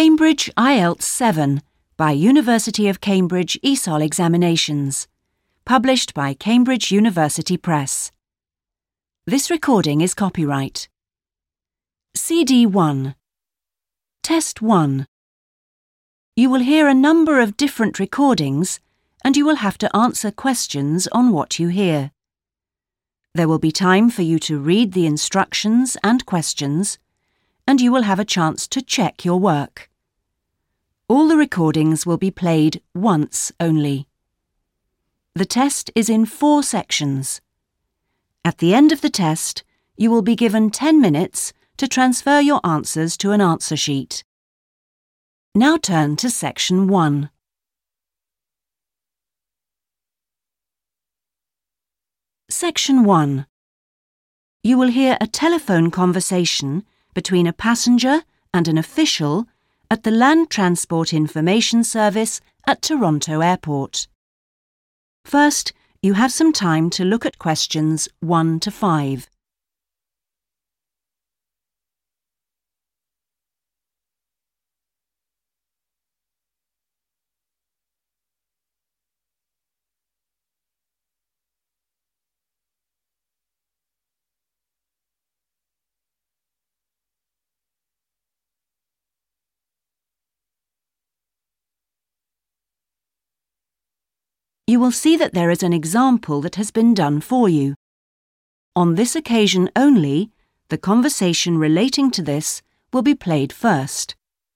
Cambridge IELTS 7 by University of Cambridge ESOL Examinations, published by Cambridge University Press. This recording is copyright. CD 1. Test 1. You will hear a number of different recordings and you will have to answer questions on what you hear. There will be time for you to read the instructions and questions, and you will have a chance to check your work. All the recordings will be played once only. The test is in 4 sections. At the end of the test, you will be given 10 minutes to transfer your answers to an answer sheet. Now turn to Section 1. Section 1. You will hear a telephone conversation between a passenger and an official at the Land Transport Information Service at Toronto Airport. First, you have some time to look at questions 1 to 5. You will see that there is an example that has been done for you. On this occasion only, the conversation relating to this will be played first.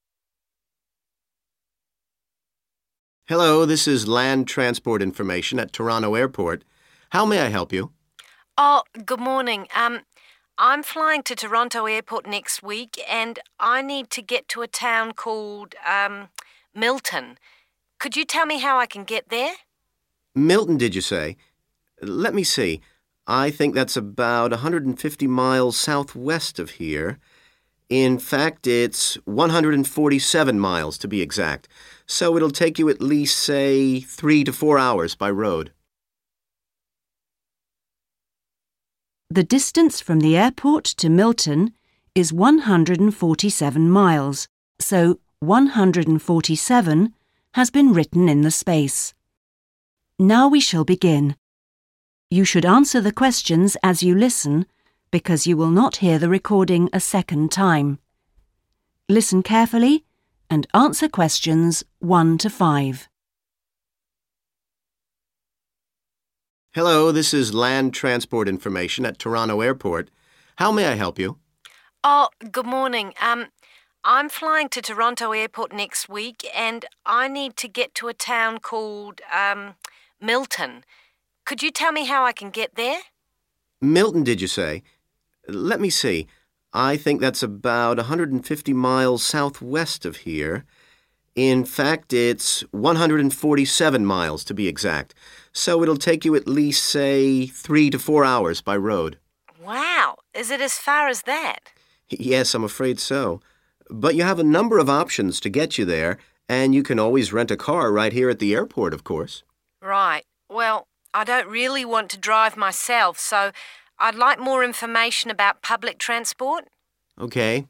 Hello, this is Land Transport Information at Toronto Airport. How may I help you? Oh, good morning. I'm flying to Toronto Airport next week and I need to get to a town called, Milton. Could you tell me how I can get there? Milton, did you say? Let me see. I think that's about 150 miles southwest of here. In fact, it's 147 miles to be exact. So it'll take you at least, say, 3 to 4 hours by road. The distance from the airport to Milton is 147 miles, so 147 has been written in the space. Now we shall begin. You should answer the questions as you listen because you will not hear the recording a second time. Listen carefully and answer questions 1 to 5. Hello, this is Land Transport Information at Toronto Airport. How may I help you? Oh, good morning. I'm flying to Toronto Airport next week and I need to get to a town called, Milton. Could you tell me how I can get there? Milton, did you say? Let me see. I think that's about 150 miles southwest of here. In fact, it's 147 miles to be exact. So it'll take you at least, say, 3 to 4 hours by road. Wow, is it as far as that? Yes, I'm afraid so. But you have a number of options to get you there, and you can always rent a car right here at the airport, of course. Right. Well, I don't really want to drive myself, so I'd like more information about public transport. Okay.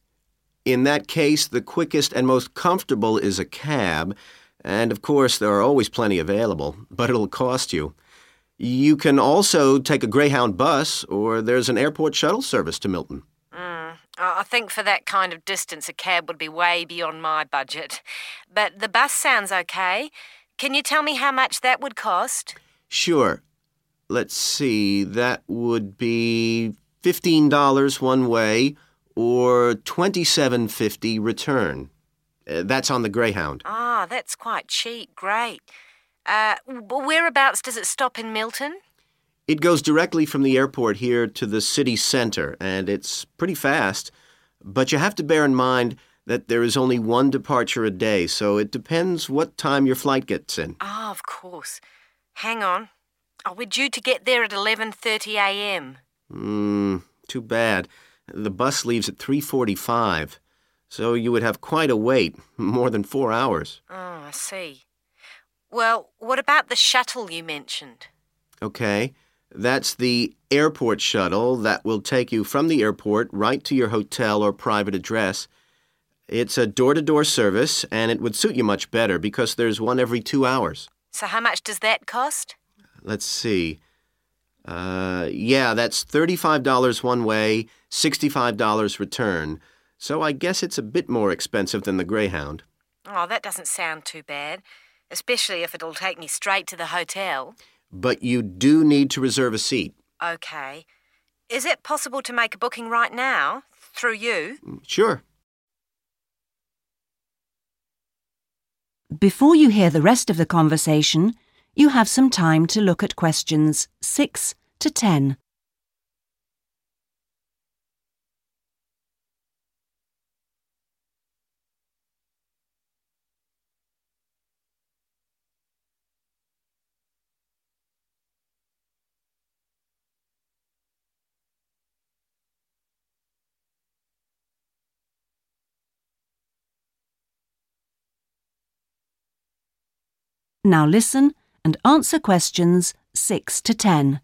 In that case, the quickest and most comfortable is a cab, and of course there are always plenty available, but it'll cost you. You can also take a Greyhound bus, or there's an airport shuttle service to Milton. I think for that kind of distance a cab would be way beyond my budget. But the bus sounds okay. Can you tell me how much that would cost? Sure. Let's see, that would be $15 one way or $27.50 return. That's on the Greyhound. Ah, that's quite cheap. Great. Whereabouts does it stop in Milton? It goes directly from the airport here to the city center, and it's pretty fast. But you have to bear in mind that there is only one departure a day, so it depends what time your flight gets in. Ah, of course. Hang on. We're due to get there at 11:30 a.m. Too bad. The bus leaves at 3:45, so you would have quite a wait, more than 4 hours. Oh, I see. Well, what about the shuttle you mentioned? Okay. That's the airport shuttle that will take you from the airport right to your hotel or private address. It's a door-to-door service, and it would suit you much better because there's one every 2 hours. So how much does that cost? Let's see. Yeah, that's $35 one way, $65 return. So I guess it's a bit more expensive than the Greyhound. Oh, that doesn't sound too bad, especially if it'll take me straight to the hotel. But you do need to reserve a seat. Okay. Is it possible to make a booking right now, through you? Sure. Before you hear the rest of the conversation, you have some time to look at questions 6 to 10. Now listen and answer questions 6 to 10.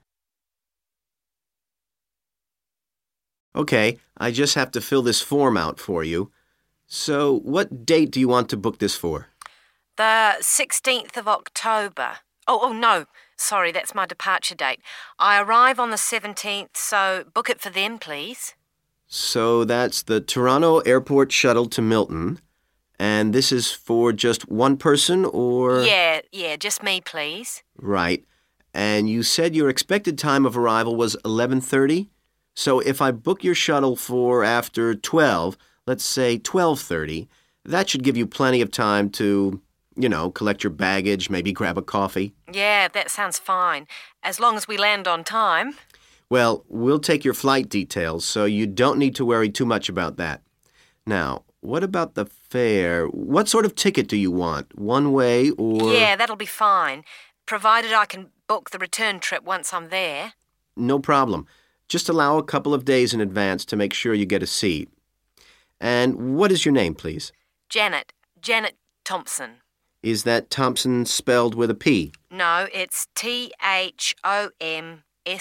Okay, I just have to fill this form out for you. So, what date do you want to book this for? The 16th of October. Oh, no. Sorry, that's my departure date. I arrive on the 17th, so book it for then, please. So that's the Toronto Airport shuttle to Milton. And this is for just one person, or? Yeah, just me, please. Right. And you said your expected time of arrival was 11:30? So if I book your shuttle for after 12, let's say 12:30, that should give you plenty of time to, collect your baggage, maybe grab a coffee. Yeah, that sounds fine, as long as we land on time. Well, we'll take your flight details, so you don't need to worry too much about that. Now, what about the fare? What sort of ticket do you want? One way or? Yeah, that'll be fine, provided I can book the return trip once I'm there. No problem. Just allow a couple of days in advance to make sure you get a seat. And what is your name, please? Janet Thompson. Is that Thompson spelled with a P? No, it's Thomson.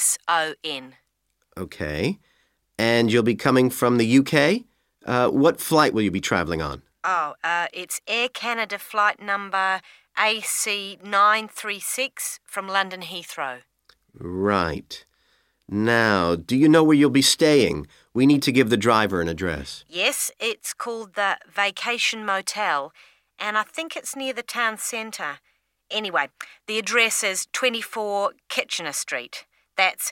Okay. And you'll be coming from the UK? What flight will you be traveling on? It's Air Canada flight number AC936 from London Heathrow. Right. Now, do you know where you'll be staying? We need to give the driver an address. Yes, it's called the Vacation Motel, and I think it's near the town centre. Anyway, the address is 24 Kitchener Street. That's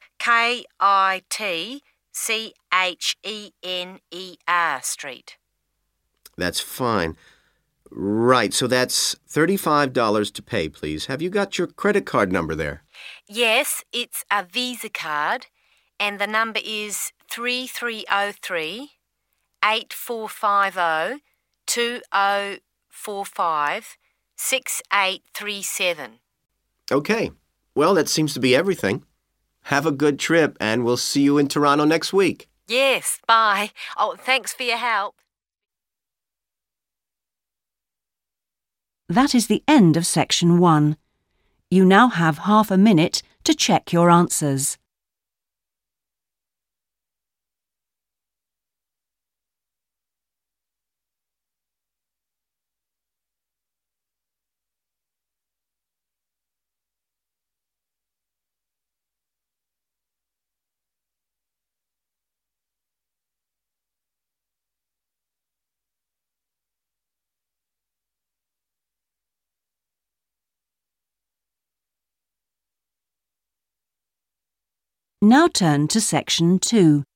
Kitchener Street. That's fine. Right, so that's $35 to pay, please. Have you got your credit card number there? Yes, it's a Visa card, and the number is 3303-8455-2045-6837. Okay. Well, that seems to be everything. Have a good trip, and we'll see you in Toronto next week. Yes, bye. Oh, thanks for your help. That is the end of section 1. You now have half a minute to check your answers. Now turn to section 2.